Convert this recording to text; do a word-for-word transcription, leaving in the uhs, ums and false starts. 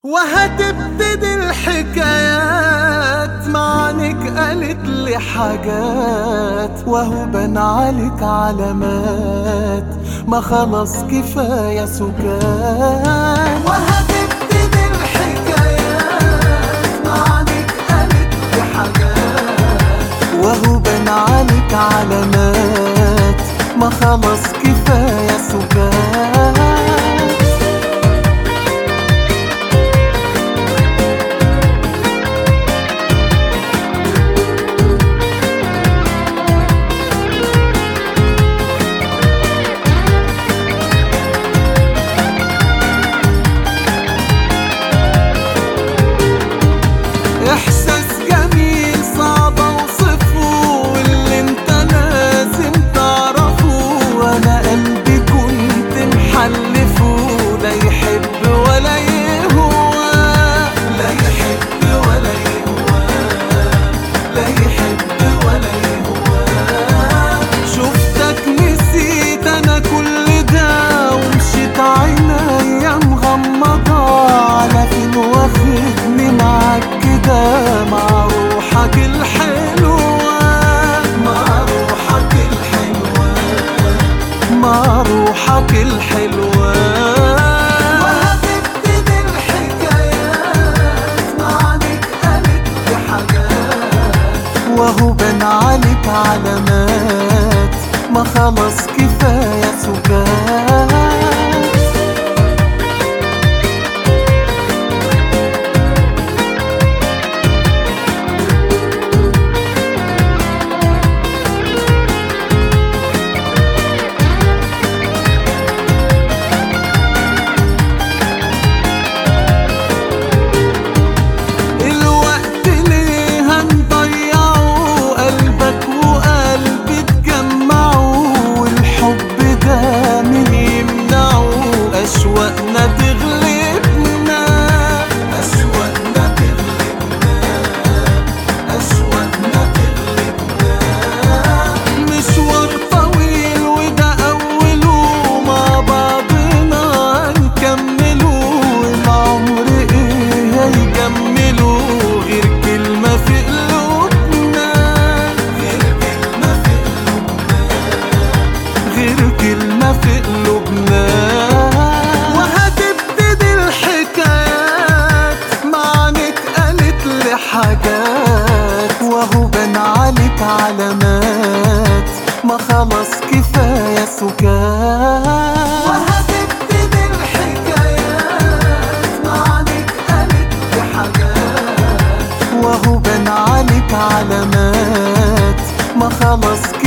وهتبتدي الحكايات معنك قالت لي حاجات، وهو بان عليك علامات، ما خلاص كفاية سكات. وهتبتدي الحكايات معنك قالت لي حاجات، وهو بان عليك علامات، ما خلاص كفاية سكات. إحساس جميل صعب أوصفه، واللي انت لازم تعرفه، وأنا قلبي كنت محلفه، لا يحب ولا يهوى، لا يحب ولا يهوى، لا يحب ولا يهوى. شفتك نسيت أنا كل ده، ومشيت عينيا مغمضة، على فين واخدني معاك كده، مع روحك الحلوة، مع روحك الحلوة، مع روحك الحلوة. وهتبتدي الحكايات معنك قالت لي حاجات، وهو بان عليك علامات، ما خلاص كفاية سكات. أشواقنا تغلبنا، أشواقنا تغلبنا، أشواقنا تغلبنا. مشوار طويل وده أوله، مع بعضنا هنكمله، العمر إيه هيجمله، غير كلمة في قلوبنا، غير كلمة في قلوبنا، غير كلمة في قلوبنا. حاجات، وهو بان عليك علامات، ما خلاص كفاية سكات. وهتبتدي الحكايات معنك قالت لي حاجات، وهو بان عليك علامات، ما خلاص